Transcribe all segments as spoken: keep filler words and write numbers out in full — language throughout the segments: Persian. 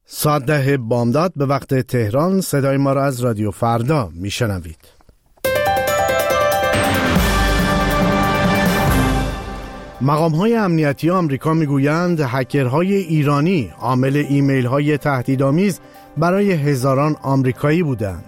ساعت ده بامداد به وقت تهران. صدای ما را از رادیو فردا میشنوید. مقام‌های امنیتی آمریکا میگویند هکرهای ایرانی عامل ایمیل‌های تهدیدآمیز برای هزاران آمریکایی بودند.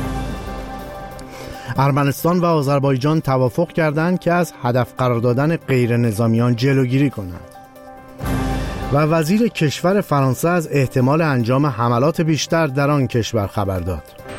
ارمنستان و آذربایجان توافق کردند که از هدف قرار دادن غیر نظامیان جلوگیری کنند. و وزیر کشور فرانسه از احتمال انجام حملات بیشتر در آن کشور خبر داد.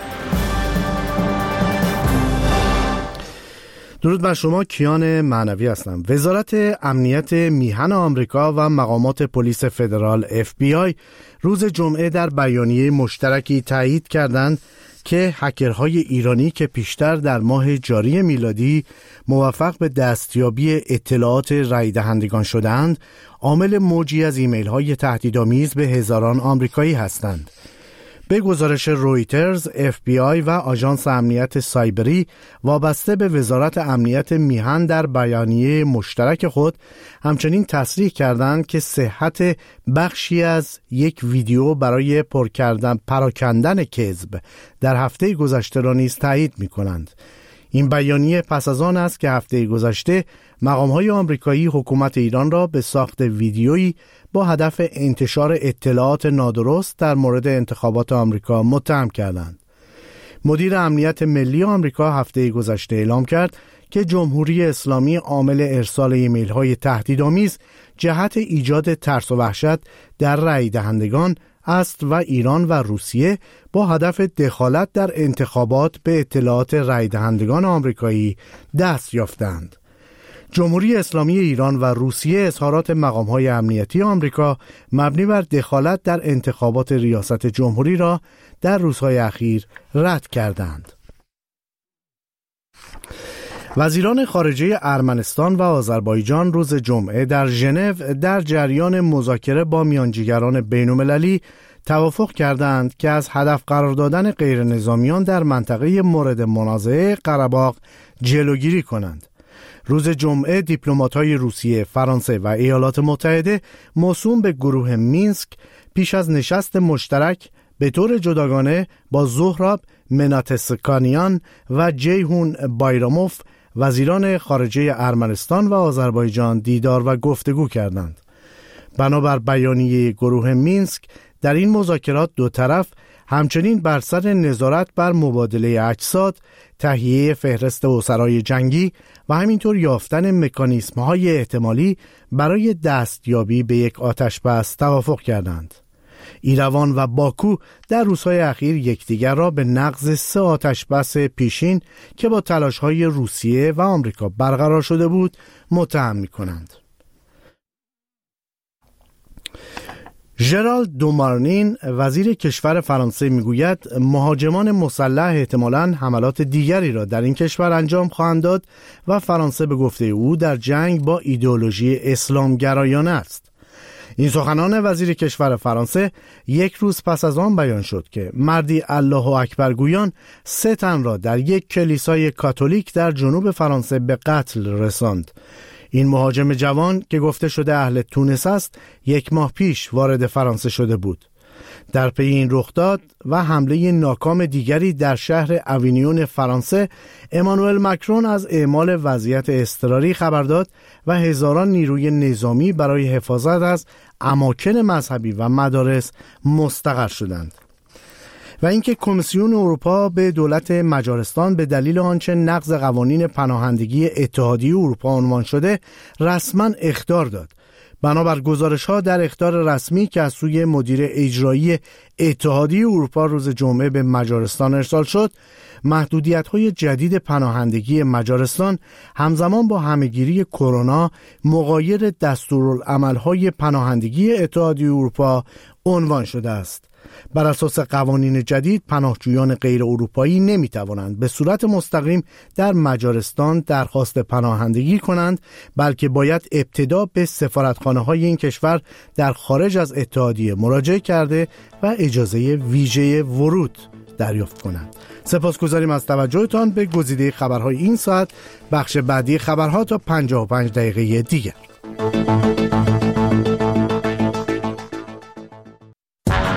درود بر شما، کیان معنوی هستم. وزارت امنیت میهن آمریکا و مقامات پلیس فدرال اف بی آی روز جمعه در بیانیه مشترکی تایید کردند که هکرهای ایرانی که پیشتر در ماه جاری میلادی موفق به دستیابی اطلاعات رای دهندگان شدند، عامل موجی از ایمیل های تهدیدآمیز به هزاران آمریکایی هستند. به گزارش رویترز، اف بی آی و آژانس امنیت سایبری وابسته به وزارت امنیت میهن در بیانیه مشترک خود همچنین تصریح کردند که صحت بخشی از یک ویدیو برای پر کردن پراکندن کذب در هفته گذشته را نیز تایید می‌کنند. این بیانیه پس از آن است که هفته گذشته مقام‌های آمریکایی حکومت ایران را به ساخت ویدیویی با هدف انتشار اطلاعات نادرست در مورد انتخابات آمریکا متهم کردند. مدیر امنیت ملی آمریکا هفته گذشته اعلام کرد که جمهوری اسلامی عامل ارسال ایمیل‌های تهدیدآمیز جهت ایجاد ترس و وحشت در رای دهندگان است و ایران و روسیه با هدف دخالت در انتخابات به اطلاعات رای دهندگان آمریکایی دست یافتند. جمهوری اسلامی ایران و روسیه اظهارات مقام‌های امنیتی آمریکا مبنی بر دخالت در انتخابات ریاست جمهوری را در روزهای اخیر رد کردند. وزیران خارجه ارمنستان و آذربایجان روز جمعه در ژنو در جریان مذاکره با میانجیگران بین‌المللی توافق کردند که از هدف قرار دادن غیر نظامیان در منطقه مورد منازعه قره‌باغ جلوگیری کنند. روز جمعه دیپلمات‌های روسیه، فرانسه و ایالات متحده موسوم به گروه مینسک پیش از نشست مشترک به طور جداگانه با زهراب مناتسکانیان و جیهون بایراموف وزیران خارجه ارمنستان و آذربایجان دیدار و گفتگو کردند. بنابر بیانیه گروه مینسک در این مذاکرات دو طرف همچنین بر سر نظارت بر مبادله اجساد، تهیه فهرست اسرای جنگی و همینطور یافتن مکانیزم‌های احتمالی برای دستیابی به یک آتش‌بس توافق کردند. ایروان و باکو در روزهای اخیر یکدیگر را به نقض سه آتش‌بس پیشین که با تلاش‌های روسیه و آمریکا برقرار شده بود متهم می‌کنند. ژرالد دومارنین وزیر کشور فرانسه میگوید مهاجمان مسلح احتمالاً حملات دیگری را در این کشور انجام خواهند داد و فرانسه به گفته او در جنگ با ایدئولوژی اسلامگرایانه است. این سخنان وزیر کشور فرانسه یک روز پس از آن بیان شد که مردی الله اکبر گویان سه تن را در یک کلیسای کاتولیک در جنوب فرانسه به قتل رساند. این مهاجم جوان که گفته شده اهل تونس است یک ماه پیش وارد فرانسه شده بود. در پی این رخداد و حمله ناکام دیگری در شهر اوینیون فرانسه، امانوئل مکرون از اعمال وضعیت اضطراری خبر داد و هزاران نیروی نظامی برای حفاظت از اماکن مذهبی و مدارس مستقر شدند. و اینکه کمیسیون اروپا به دولت مجارستان به دلیل آنچه نقض قوانین پناهندگی اتحادیه اروپا عنوان شده رسما اخطار داد. بنابر گزارش‌ها در اخطار رسمی که از سوی مدیر اجرایی اتحادیه اروپا روز جمعه به مجارستان ارسال شد، محدودیت‌های جدید پناهندگی مجارستان همزمان با همه‌گیری کرونا مغایر دستورالعمل‌های پناهندگی اتحادیه اروپا عنوان شده است. بر اساس قوانین جدید پناهجویان غیر اروپایی نمی توانند به صورت مستقیم در مجارستان درخواست پناهندگی کنند، بلکه باید ابتدا به سفارتخانه‌های این کشور در خارج از اتحادیه مراجعه کرده و اجازه ویژه ورود دریافت کنند. سپاسگزاریم از توجهتان به گزیده خبرهای این ساعت. بخش بعدی خبرها تا پنجاه و پنج دقیقه دیگر.